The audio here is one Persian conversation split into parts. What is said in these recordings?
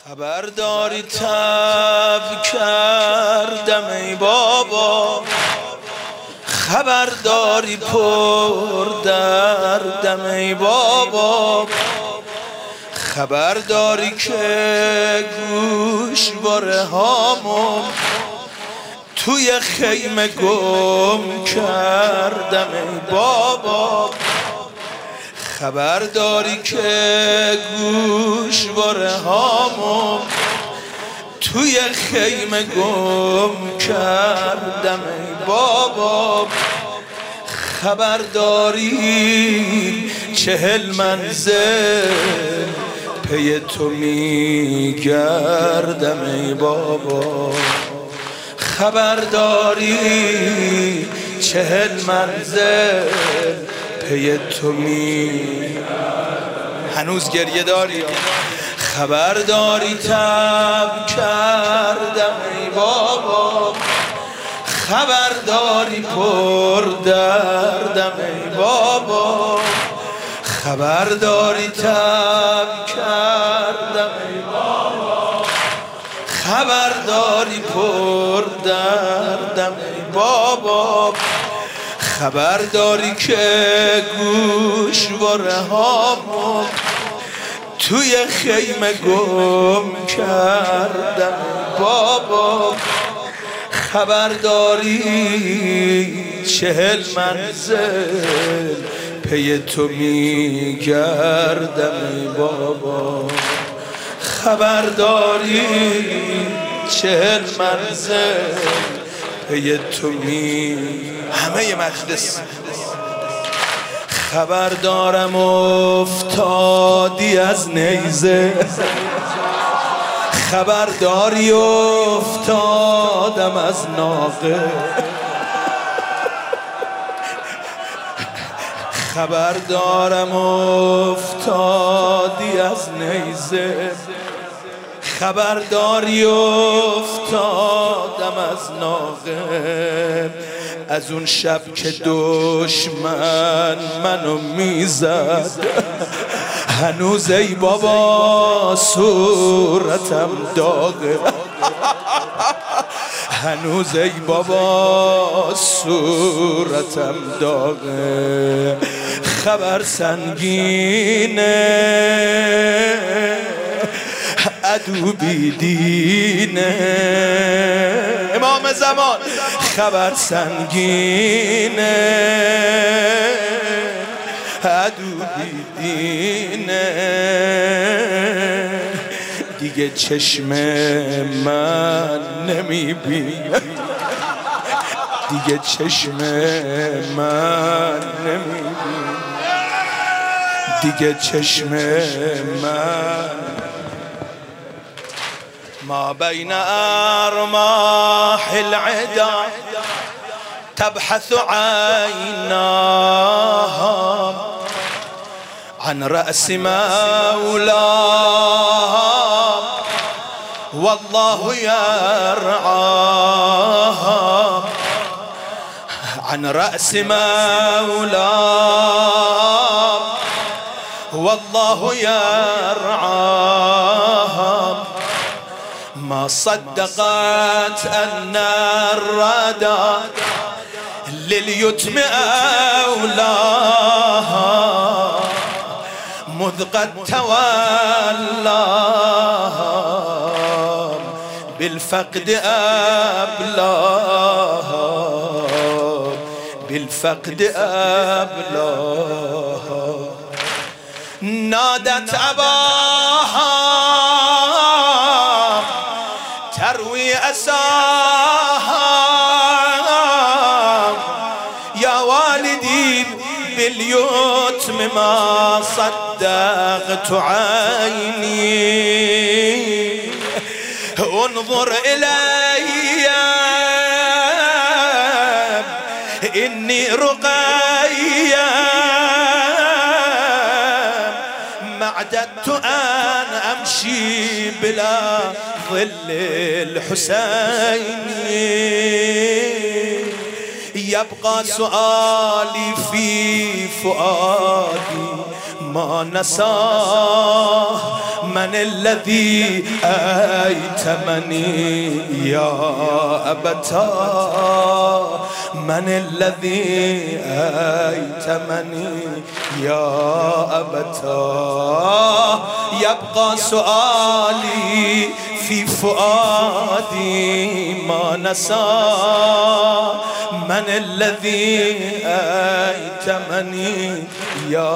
خبرداری تب کردم ای بابا، خبرداری پر دردم ای بابا، خبرداری که گوشواره هامو توی خیمه گم کردم ای بابا، خبرداری که گوشواره هامو توی خیمه گم کردم ای بابا، خبرداری 40 منزل پی تو میگردم ای بابا، خبرداری 40 منزل پی تو هنوز گریه داری؟ خبرداری تب کردم ای بابا، خبرداری پر دردم ای بابا، خبرداری تب کردم ای بابا، خبرداری پر دردم ای بابا، خبرداری که گوشواره هامو توی خیمه گم کردم بابا، خبرداری 40 منزل پی تو میگردم ای بابا، خبرداری 40 منزل پی تو همه مجلس خبردارم افتادی از نیزه، خبرداری افتادم از ناقه، خبردارم افتادی از نیزه، خبرداری افتادم از ناقه، از اون شب که دشمن منو میزد، هنوز ای بابا صورتم داغه، هنوز ای بابا صورتم داغه، خبر سنگینه عدو بیدینه، امام زمان خبر سنگینه عدو بیدینه، دیگه چشم من نمیبینه، دیگه چشم من نمیبینه، دیگه چشم من ما بين أرماح العدا تبحث عيناها عن رأس مولاها والله يرعاها، عن رأس مولاها والله يرعاها، ما صدقت أن الردى لليتم أولاها، مذ قد تولاها بالفقد أبلاها، بالفقد أبلاها، نادت أباها تروي أساها، يا والدي باليتم ما صدقت عيني، انظر إلي إني رقيا ما اعتدت أن أمشي بلا ظل الحسين، يبقى سؤالي في فؤادي ما نساه من الذي أيتمني يا أبتا من الذي أيتمني يا أبتا يبقى سؤالي في فؤادي ما نسى من الذي أيتمني يا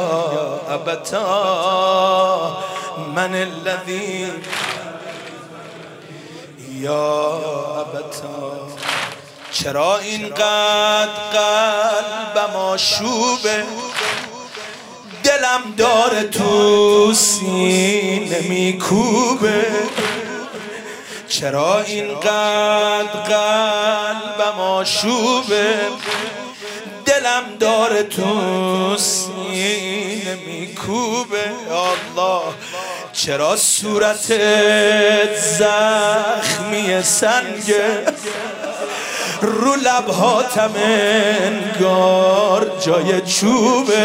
أبتا من الذي يا أبتا چرا اینقدر قلبم آشوبه دلم داره تو سینه میکوبه چرا اینقدر قلبم آشوبه دلم داره تو سینه میکوبه الله چرا صورتت زخمی سنگه رو لبهاتم انگار جای چوبه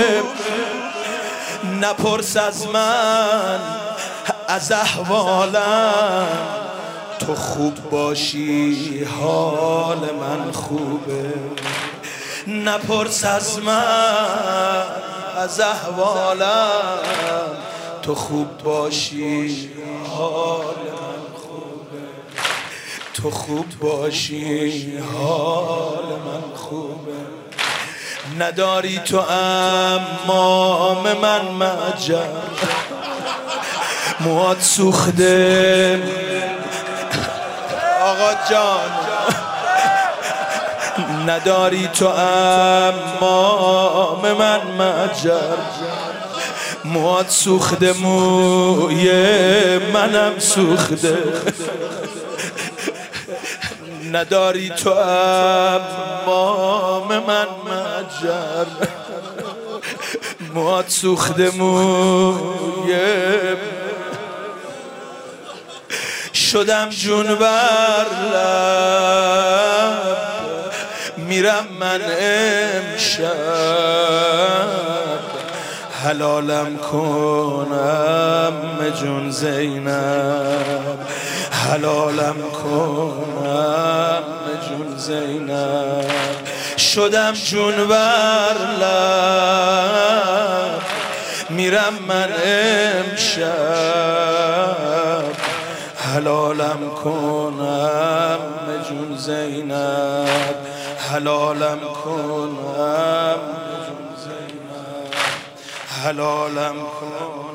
نپرس از من از احوالم تو خوب باشی حال من خوبه نپرس از من از احوالم تو خوب باشی حال من خوبه تو خوب باشی حال من خوبه نداری تو امام من مجر موات سوخته آقا جان نداری تو امام من مجر موات سوخته موی منم سوخته نداری تو امام من مجر موات سوخته موی شدم جون بر لب میرم من امشب حلالم کنم جون زینب حلالم کنم جون زینب شدم جون بر لب میرم من امشب حلالم کنم جون زینب حلالم کنم جون زینب حلالم کنم